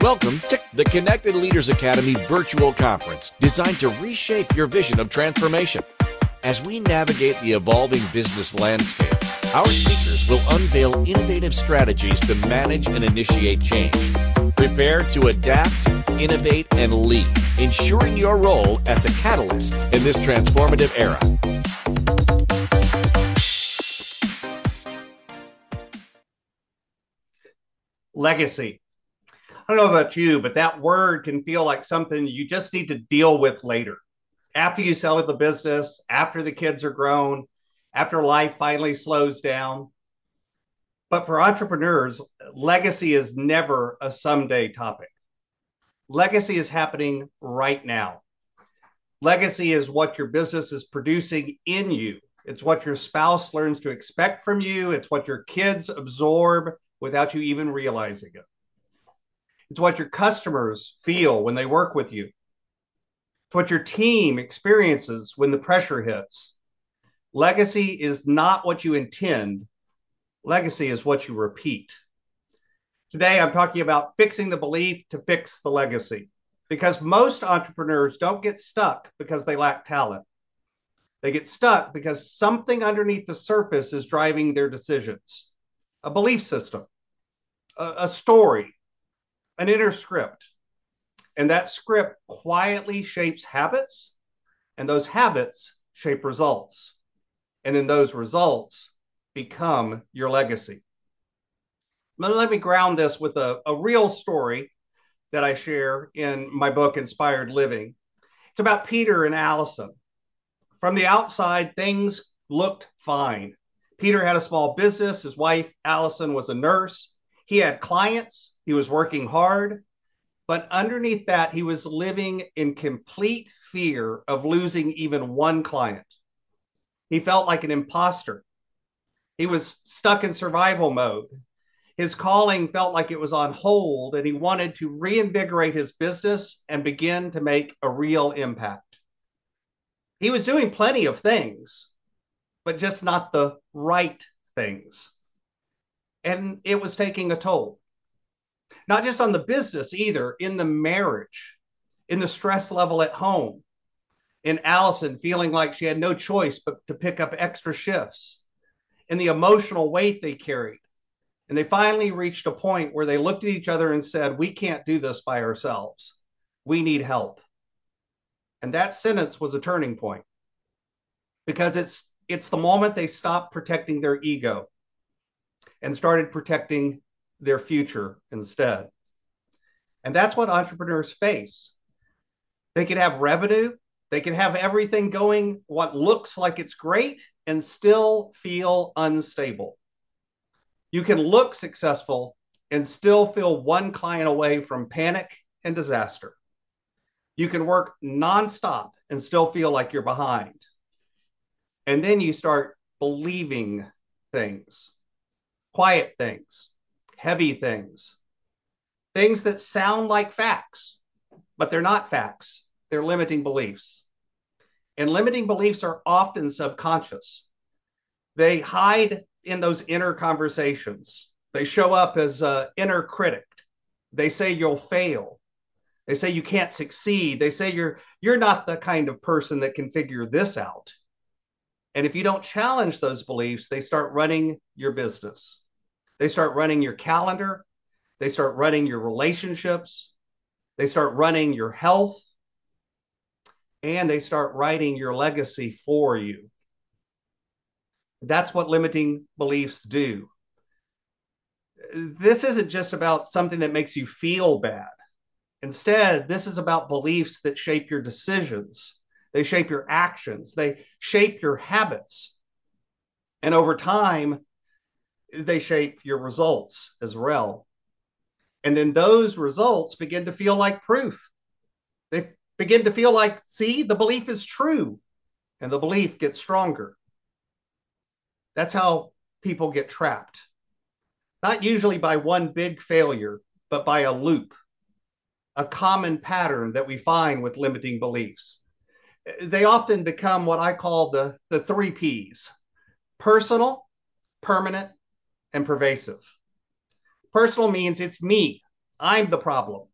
Welcome to the Connected Leaders Academy virtual conference designed to reshape your vision of transformation. As we navigate the evolving business landscape, our speakers will unveil innovative strategies to manage and initiate change. Prepare to adapt, innovate, and lead, ensuring your role as a catalyst in this transformative era. Legacy. I don't know about you, but that word can feel like something you just need to deal with later. After you sell the business, after the kids are grown, after life finally slows down. But for entrepreneurs, legacy is never a someday topic. Legacy is happening right now. Legacy is what your business is producing in you. It's what your spouse learns to expect from you. It's what your kids absorb without you even realizing it. It's what your customers feel when they work with you. It's what your team experiences when the pressure hits. Legacy is not what you intend. Legacy is what you repeat. Today, I'm talking about fixing the belief to fix the legacy, because most entrepreneurs don't get stuck because they lack talent. They get stuck because something underneath the surface is driving their decisions. A belief system, a story, an inner script. And that script quietly shapes habits, and those habits shape results. And then those results become your legacy. Let me ground this with a real story that I share in my book, Inspired Living. It's about Peter and Allison. From the outside, things looked fine. Peter had a small business. His wife, Allison, was a nurse. He had clients. He was working hard. But underneath that, he was living in complete fear of losing even one client. He felt like an imposter. He was stuck in survival mode. His calling felt like it was on hold, and he wanted to reinvigorate his business and begin to make a real impact. He was doing plenty of things, but just not the right things. And it was taking a toll. Not just on the business either, in the marriage, in the stress level at home, in Allison feeling like she had no choice but to pick up extra shifts, in the emotional weight they carried. And they finally reached a point where they looked at each other and said, "We can't do this by ourselves. We need help." And that sentence was a turning point, because it's the moment they stopped protecting their ego and started protecting their future instead. And that's what entrepreneurs face. They can have revenue, they can have everything going what looks like it's great, and still feel unstable. You can look successful and still feel one client away from panic and disaster. You can work nonstop and still feel like you're behind. And then you start believing things, quiet things, heavy things, things that sound like facts, but they're not facts. They're limiting beliefs. And limiting beliefs are often subconscious. They hide in those inner conversations. They show up as an inner critic. They say you'll fail. They say you can't succeed. They say you're not the kind of person that can figure this out. And if you don't challenge those beliefs, they start running your business. They start running your calendar. They start running your relationships. They start running your health. And they start writing your legacy for you. That's what limiting beliefs do. This isn't just about something that makes you feel bad. Instead, this is about beliefs that shape your decisions. They shape your actions. They shape your habits. And over time, they shape your results as well. And then those results begin to feel like proof. They begin to feel like, see, the belief is true. And the belief gets stronger. That's how people get trapped. Not usually by one big failure, but by a loop, a common pattern that we find with limiting beliefs. They often become what I call the three P's: personal, permanent, and pervasive. Personal means it's me. I'm the problem.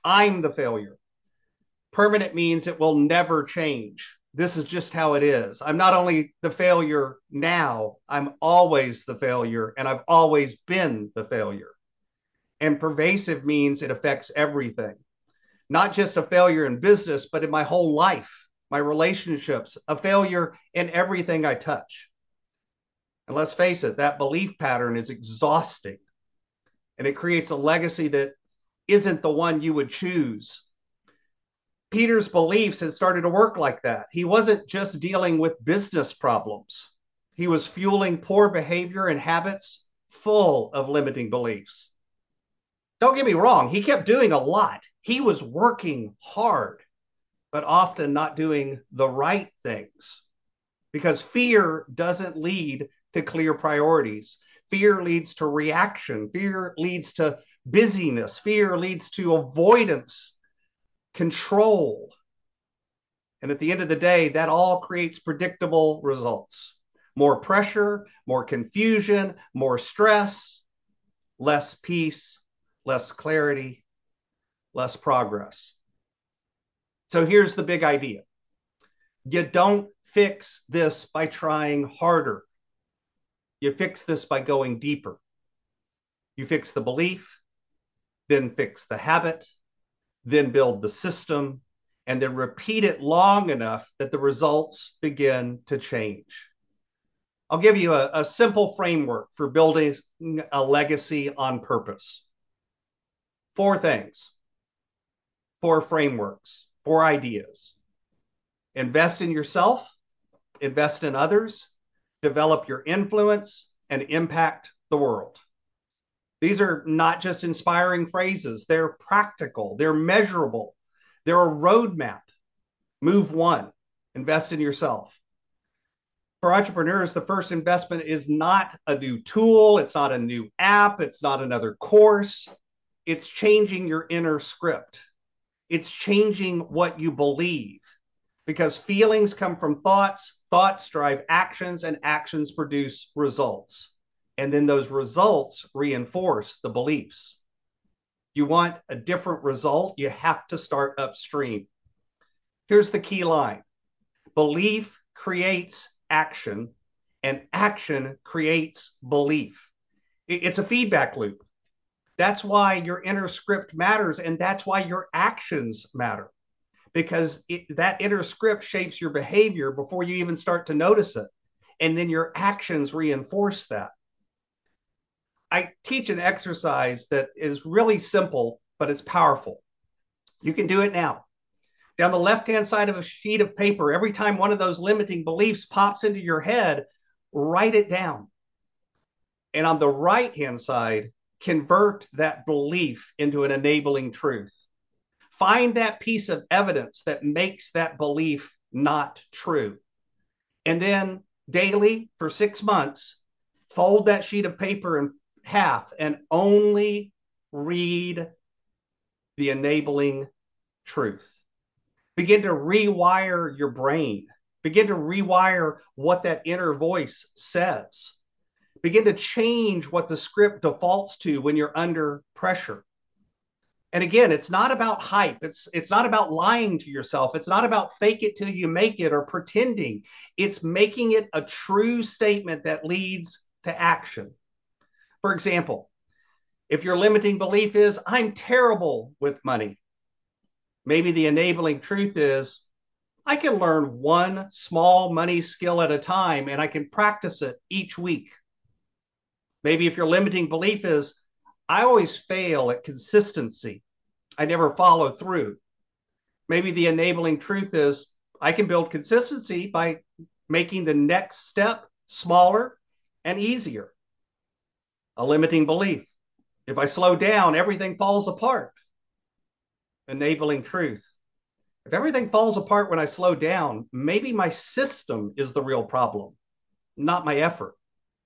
I'm the failure. Permanent means it will never change. This is just how it is. I'm not only the failure now, I'm always the failure, and I've always been the failure. And pervasive means it affects everything, not just a failure in business, but in my whole life, my relationships, a failure in everything I touch. And let's face it, that belief pattern is exhausting, and it creates a legacy that isn't the one you would choose. Peter's beliefs had started to work like that. He wasn't just dealing with business problems. He was fueling poor behavior and habits full of limiting beliefs. Don't get me wrong, he kept doing a lot. He was working hard, but often not doing the right things because fear doesn't lead to clear priorities. Fear leads to reaction. Fear leads to busyness. Fear leads to avoidance, control. And at the end of the day, that all creates predictable results. More pressure, more confusion, more stress, less peace, less clarity, less progress. So here's the big idea. You don't fix this by trying harder. You fix this by going deeper. You fix the belief, then fix the habit, then build the system, and then repeat it long enough that the results begin to change. I'll give you a simple framework for building a legacy on purpose. 4 things, 4 frameworks, 4 ideas. Invest in yourself, invest in others, develop your influence, and impact the world. These are not just inspiring phrases, they're practical, they're measurable, they're a roadmap. Move 1, invest in yourself. For entrepreneurs, the first investment is not a new tool, it's not a new app, it's not another course. It's changing your inner script. It's changing what you believe because feelings come from thoughts, thoughts drive actions, and actions produce results. And then those results reinforce the beliefs. You want a different result, you have to start upstream. Here's the key line. Belief creates action, and action creates belief. It's a feedback loop. That's why your inner script matters, and that's why your actions matter, because that inner script shapes your behavior before you even start to notice it, and then your actions reinforce that. I teach an exercise that is really simple, but it's powerful. You can do it now. Down the left-hand side of a sheet of paper, every time one of those limiting beliefs pops into your head, write it down. And on the right-hand side, convert that belief into an enabling truth. Find that piece of evidence that makes that belief not true. And then daily for 6 months, fold that sheet of paper in half and only read the enabling truth. Begin to rewire your brain. Begin to rewire what that inner voice says. Begin to change what the script defaults to when you're under pressure. And again, it's not about hype. It's not about lying to yourself. It's not about fake it till you make it or pretending. It's making it a true statement that leads to action. For example, if your limiting belief is, I'm terrible with money, maybe the enabling truth is, I can learn one small money skill at a time and I can practice it each week. Maybe if your limiting belief is, I always fail at consistency, I never follow through. Maybe the enabling truth is, I can build consistency by making the next step smaller and easier. A limiting belief. If I slow down, everything falls apart. Enabling truth. If everything falls apart when I slow down, maybe my system is the real problem, not my effort.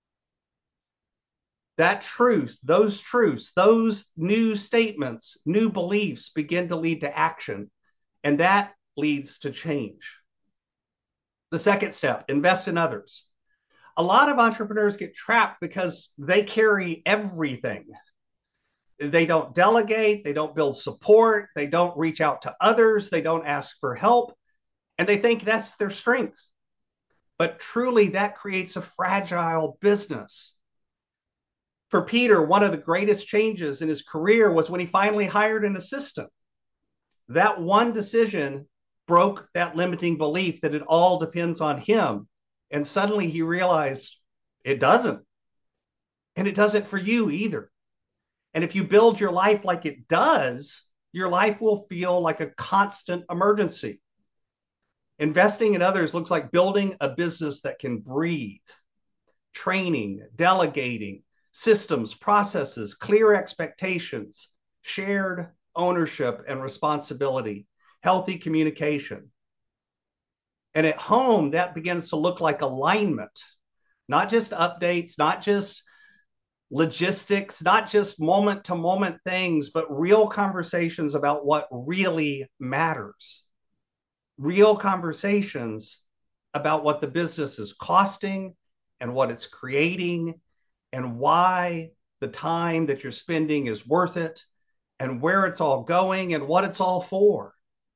That truth, those new statements, new beliefs begin to lead to action, and that leads to change. The second step, invest in others. A lot of entrepreneurs get trapped because they carry everything. They don't delegate, they don't build support, they don't reach out to others, they don't ask for help, and they think that's their strength. But truly, that creates a fragile business. For Peter, one of the greatest changes in his career was when he finally hired an assistant. That one decision broke that limiting belief that it all depends on him. And suddenly he realized it doesn't. And it doesn't for you either. And if you build your life like it does, your life will feel like a constant emergency. Investing in others looks like building a business that can breathe, training, delegating, systems, processes, clear expectations, shared ownership and responsibility, healthy communication. And at home, that begins to look like alignment, not just updates, not just logistics, not just moment to moment things, but real conversations about what really matters. Real conversations about what the business is costing and what it's creating and why the time that you're spending is worth it and where it's all going and what it's all for.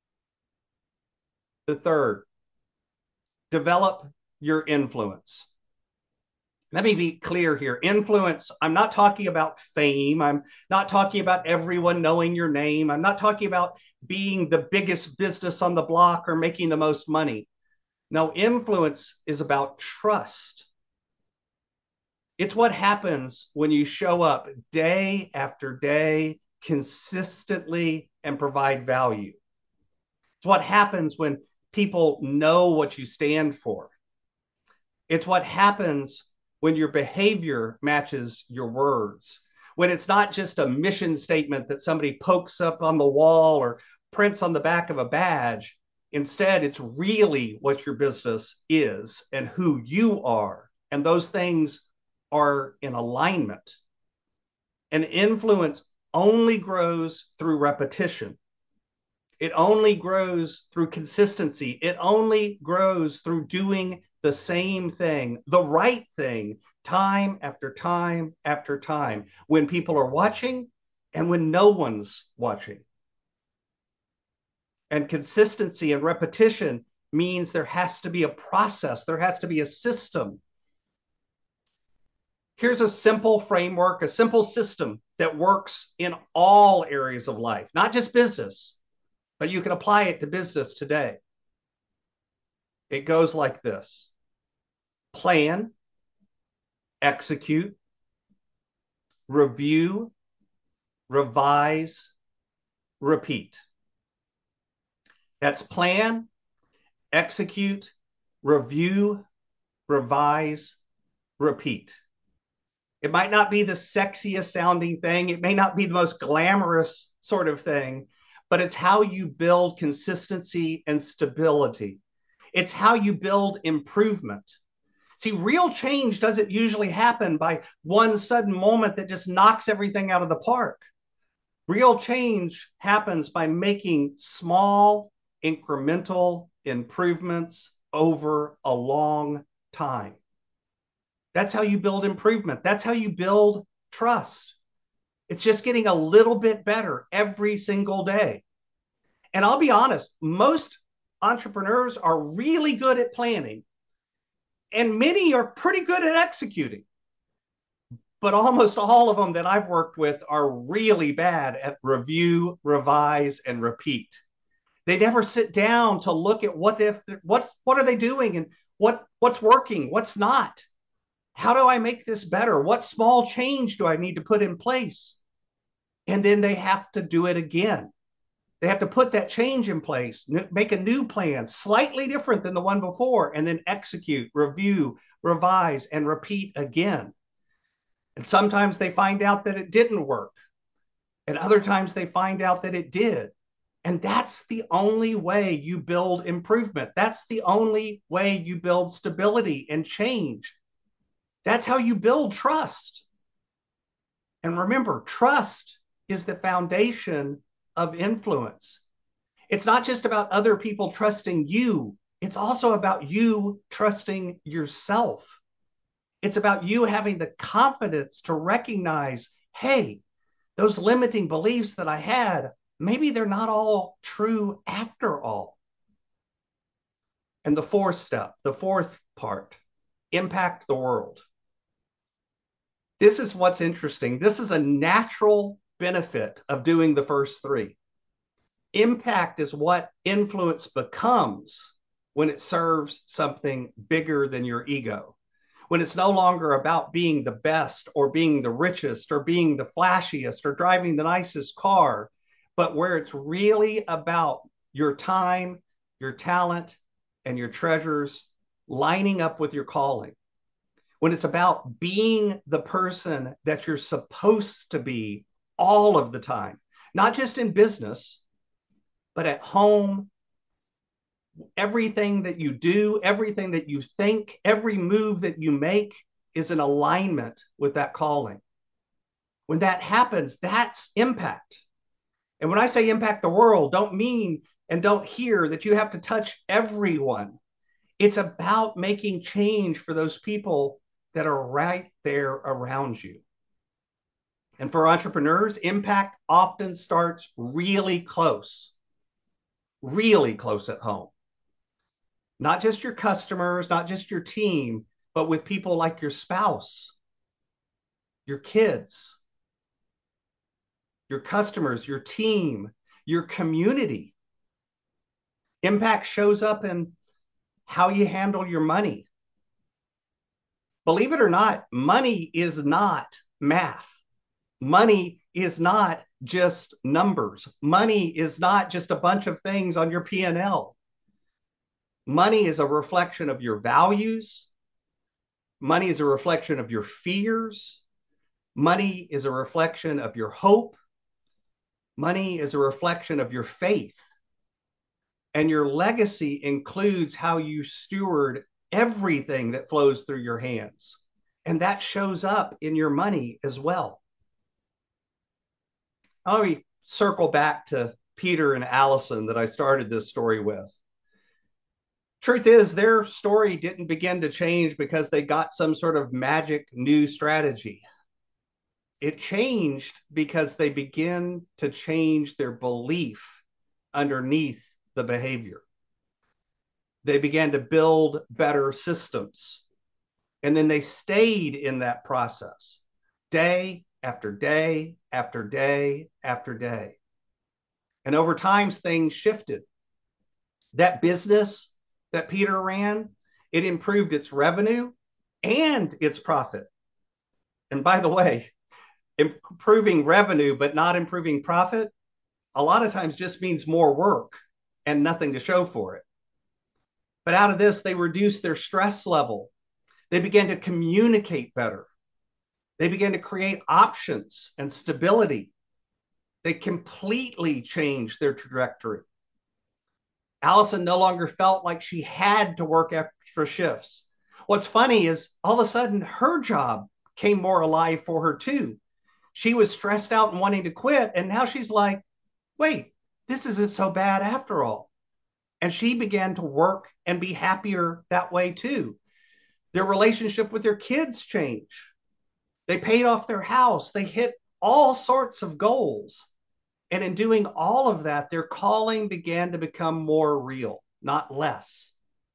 The third, develop your influence. Let me be clear here. Influence, I'm not talking about fame. I'm not talking about everyone knowing your name. I'm not talking about being the biggest business on the block or making the most money. No, influence is about trust. It's what happens when you show up day after day consistently and provide value. It's what happens when people know what you stand for. It's what happens when your behavior matches your words, when it's not just a mission statement that somebody pokes up on the wall or prints on the back of a badge. Instead, it's really what your business is and who you are. And those things are in alignment. And influence only grows through repetition. It only grows through consistency. It only grows through doing the same thing, the right thing, time after time after time, when people are watching and when no one's watching. And consistency and repetition means there has to be a process, there has to be a system. Here's a simple framework, a simple system that works in all areas of life, not just business, but you can apply it to business today. It goes like this: plan, execute, review, revise, repeat. That's plan, execute, review, revise, repeat. It might not be the sexiest sounding thing. It may not be the most glamorous sort of thing, but it's how you build consistency and stability. It's how you build improvement. See, real change doesn't usually happen by one sudden moment that just knocks everything out of the park. Real change happens by making small, incremental improvements over a long time. That's how you build improvement. That's how you build trust. It's just getting a little bit better every single day. And I'll be honest, most entrepreneurs are really good at planning, and many are pretty good at executing. But almost all of them that I've worked with are really bad at review, revise, and repeat. They never sit down to look at what are they doing and what's working, what's not. How do I make this better? What small change do I need to put in place? And then they have to do it again. They have to put that change in place, make a new plan, slightly different than the one before, and then execute, review, revise, and repeat again. And sometimes they find out that it didn't work. And other times they find out that it did. And that's the only way you build improvement. That's the only way you build stability and change. That's how you build trust. And remember, trust is the foundation of influence. It's not just about other people trusting you, it's also about you trusting yourself. It's about you having the confidence to recognize, hey, Those limiting beliefs that I had, maybe they're not all true after all. And the fourth step, the fourth part, impact the world. This is what's interesting. This is a natural benefit of doing the first three. Impact is what influence becomes when it serves something bigger than your ego. When it's no longer about being the best or being the richest or being the flashiest or driving the nicest car, but where it's really about your time, your talent, and your treasures lining up with your calling. When it's about being the person that you're supposed to be all of the time, not just in business, but at home, everything that you do, everything that you think, every move that you make is in alignment with that calling. When that happens, that's impact. And when I say impact the world, don't mean and don't hear that you have to touch everyone. It's about making change for those people that are right there around you. And for entrepreneurs, impact often starts really close at home. Not just your customers, not just your team, but with people like your spouse, your kids, your customers, your team, your community. Impact shows up in how you handle your money. Believe it or not, money is not math. Money is not just numbers. Money is not just a bunch of things on your P&L. Money is a reflection of your values. Money is a reflection of your fears. Money is a reflection of your hope. Money is a reflection of your faith. And your legacy includes how you steward everything that flows through your hands. And that shows up in your money as well. Let me circle back to Peter and Allison that I started this story with. Truth is, their story didn't begin to change because they got some sort of magic new strategy. It changed because they begin to change their belief underneath the behavior. They began to build better systems. And then they stayed in that process day after day after day after day. And over time, things shifted. That business that Peter ran, it improved its revenue and its profit. And by the way, improving revenue but not improving profit, a lot of times just means more work and nothing to show for it. But out of this, they reduced their stress level. They began to communicate better. They began to create options and stability. They completely changed their trajectory. Allison no longer felt like she had to work extra shifts. What's funny is all of a sudden her job came more alive for her too. She was stressed out and wanting to quit. And now she's like, wait, this isn't so bad after all. And she began to work and be happier that way too. Their relationship with their kids changed. They paid off their house. They hit all sorts of goals. And in doing all of that, their calling began to become more real, not less.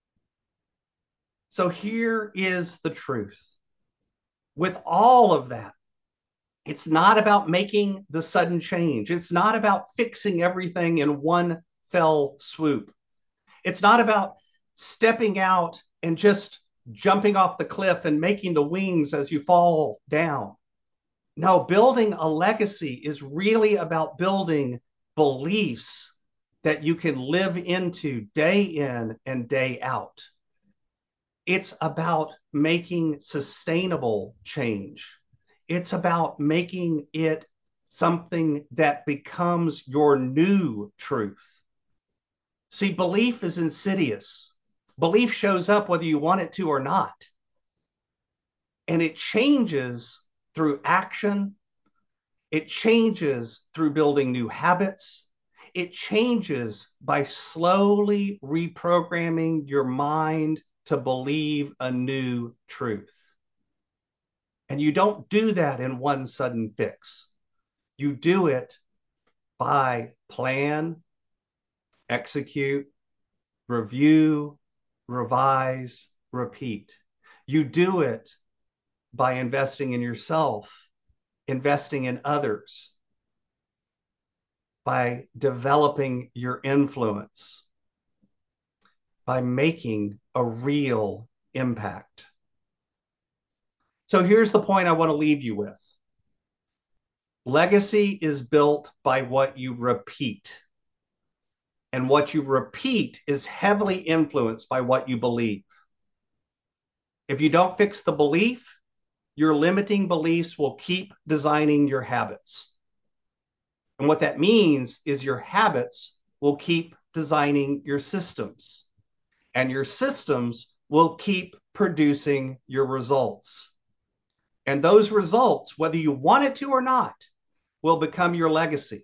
So here is the truth. With all of that, it's not about making the sudden change. It's not about fixing everything in one fell swoop. It's not about stepping out and just jumping off the cliff and making the wings as you fall down. No, building a legacy is really about building beliefs that you can live into day in and day out. It's about making sustainable change. It's about making it something that becomes your new truth. See, belief is insidious. Belief shows up whether you want it to or not. And it changes through action. It changes through building new habits. It changes by slowly reprogramming your mind to believe a new truth. And you don't do that in one sudden fix. You do it by plan, execute, review, revise, repeat. You do it by investing in yourself, investing in others, by developing your influence, by making a real impact. So here's the point I want to leave you with. Legacy is built by what you repeat. And what you repeat is heavily influenced by what you believe. If you don't fix the belief, your limiting beliefs will keep designing your habits. And what that means is your habits will keep designing your systems. And your systems will keep producing your results. And those results, whether you want it to or not, will become your legacy.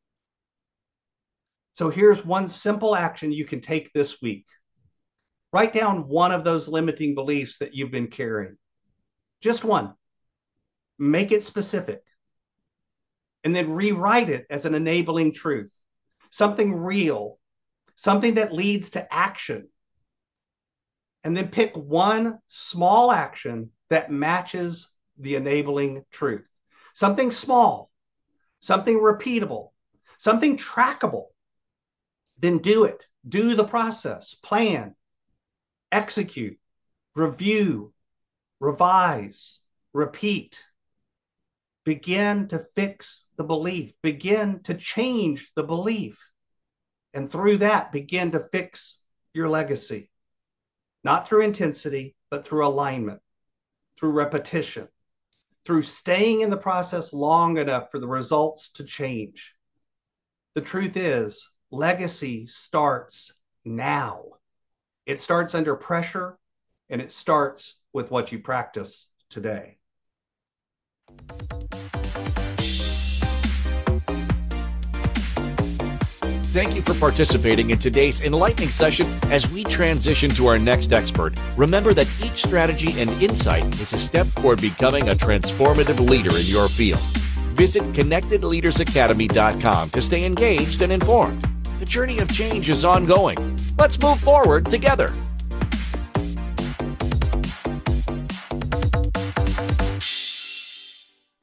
So here's one simple action you can take this week. Write down one of those limiting beliefs that you've been carrying. Just one. Make it specific. And then rewrite it as an enabling truth. Something real. Something that leads to action. And then pick one small action that matches the enabling truth. Something small. Something repeatable. Something trackable. Then do it. Do the process. Plan. Execute. Review. Revise. Repeat. Begin to fix the belief. Begin to change the belief. And through that, begin to fix your legacy. Not through intensity, but through alignment, through repetition, through staying in the process long enough for the results to change. The truth is, legacy starts now. It starts under pressure, and it starts with what you practice today. Thank you for participating in today's enlightening session. As we transition to our next expert, remember that each strategy and insight is a step toward becoming a transformative leader in your field. Visit ConnectedLeadersAcademy.com to stay engaged and informed. The journey of change is ongoing. Let's move forward together.